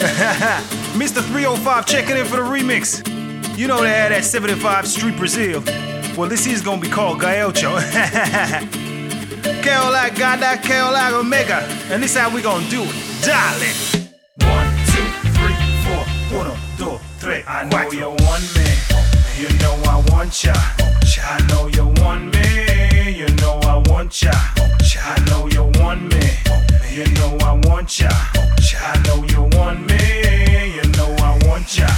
Mr. 305 checking in for the remix. You know they had that 75 Street Brazil. Well, this is gonna be called Gaucho. Que hola, gada, que hola, omega. And this how we gonna do it. Dale. 1, 2, 3, 4. 1, 2, 3. I know you want me. You know I want ya. I know you want me. You know I want ya. I know you want me. You know I want ya. I know you want me. You know I want ya.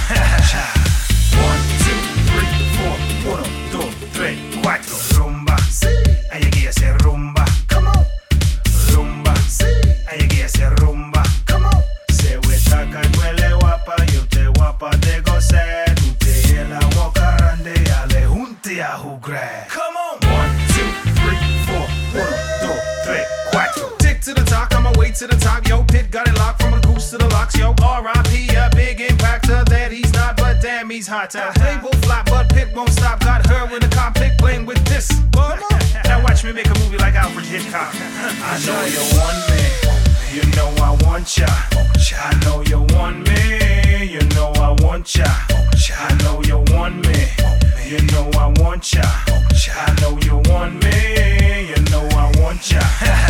1, 2, 3, 4. 1, 2, 3, 4. Rumba. Hay que hacer rumba. Come on. Rumba. Hay que hacer rumba. Come on. Se huetaca y huele guapa. Yo te guapa te gocé. Tú te la boca grande. Ale junte a jugar. Come on. 1, 2, 3, 4. 1, 2, 3, 4. Tick to the top, on my way to the top. Yo, Pit got it locked from the goose to the locks. Yo, R.I.P. a big impactor that he's not, but damn he's hot. They both flop, but Pit won't stop. Got her in the cockpit playing with this. Now watch me make a movie like Alfred Hitchcock. I know you want me. You know I want ya. I know you want me. You know I want ya. I know you want me. You know I want ya. I know you want me. You know I want ya.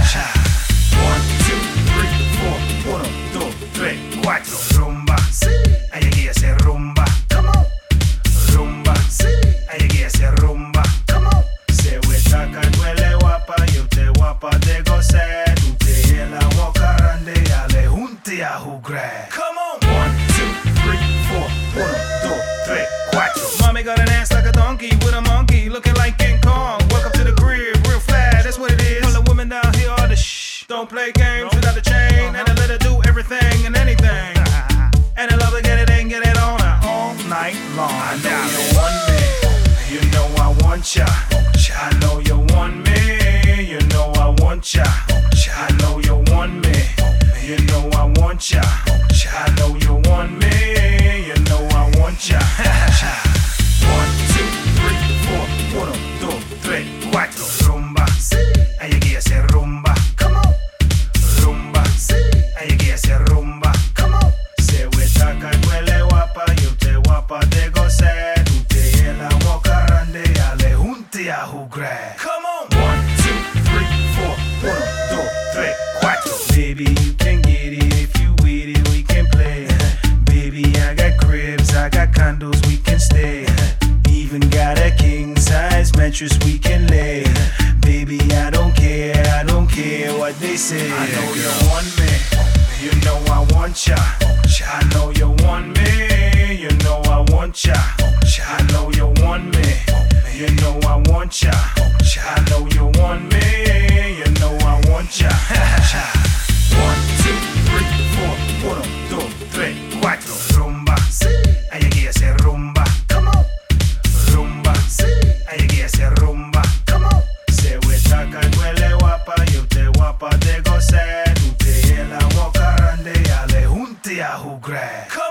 1, 2, 3, 4. 1, 2, 3, 4. Rumba. Hay que hacer rumba. Come on. Rumba. Hay que hacer rumba. Come on. Se huetaca y huele guapa. Yo te guapa te gocé. Tú te la boca grande. Ale junte a jugar. Come on. 1, 2, 3, 4. 1, 2, 3, 4. Mommy got an ass like a donkey with a monkey looking like King Kong. Welcome to the crib, real flat. That's what it is. All the women down here are the shh. Don't play games without the chain. And I let her do everything and anything. And I love to get it and get it on her all night long. I know you want me. You know I want ya. I know you want me. You know I want ya. I know you want me. You know I want ya. I know you want me. You know I want ya. 1, 2, 3, 4. 1, 2, 3, 4. Rumba. Hay que hacer rumba. Come on. Rumba. Hay que hacer rumba. Come on. Se huetaca y huele guapa. Yo te guapa te gocé. Tú te la boca grande. Ale junte a jugar. Come on. 1, 2, 3, 4. 1, 2, 3, 4. Baby, you can get it if you with it. We can play. Baby, I got cribs, I got condos, we can stay. Even got a king size mattress we can lay. Baby, I don't care what they say. I know you want me. You know I want ya. I know you want me. You know I want ya. I know you want me. You know I want ya. I know you want me. You know I want ya. 1, 2, 3, 4. 1, 2, 3, 4. Rumba. Hay que hacer rumba. Come on. Rumba. Hay que hacer rumba. Come on. Se huetaca y huele guapa. Yo te guapa te gocé. Tú te la boca grande. Ale junte a jugar.